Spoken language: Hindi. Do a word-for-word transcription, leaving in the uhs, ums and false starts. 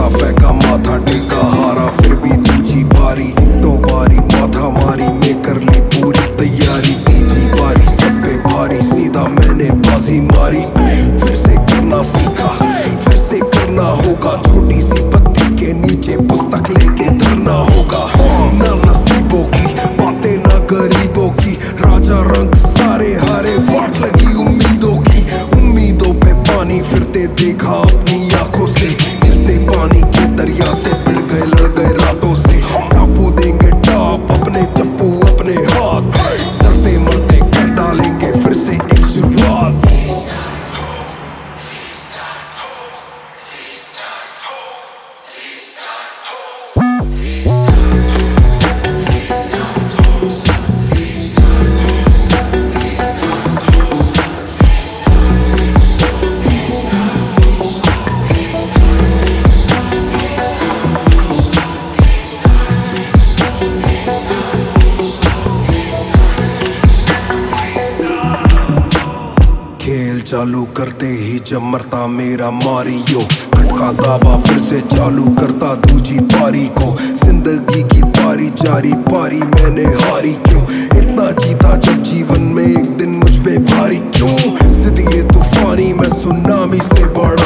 हंसा फेंका माथा टेका हारा फिर भी दूजी बारी एक दो बारी माथा मारी मैं कर ली पूरी तैयारी तीजी बारी सब पे भारी सीधा मैंने बाजी मारी फिर से करना सीखा फिर से करना होगा छोटी सी पत्ती के नीचे पुस्तक लेके धरना होगा ना नसीबों की बातें ना गरीबों की राजा रंग सारे हारे वाट लगी उम्मीदों की उम्मीदों पे पानी फिरते देखा अपनी आंखों से गिरते पानी के दरिया से भिड़ गए लड़ गए रातों से टापू देंगे टाप अपने चप्पू अपने हाथ डरते मरते कर डालेंगे फिर से एक शुरुआत खेल चालू करते ही जब मरता मेरा मारियो खटका दाबा फिर से चालू करता दूजी पारी को जिंदगी की पारी जारी पारी मैंने हारी क्यों इतना जीता जब जीवन में एक दिन मुझ पे भारी क्यों जिद ये तूफानी मैं सुनामी से बड़ा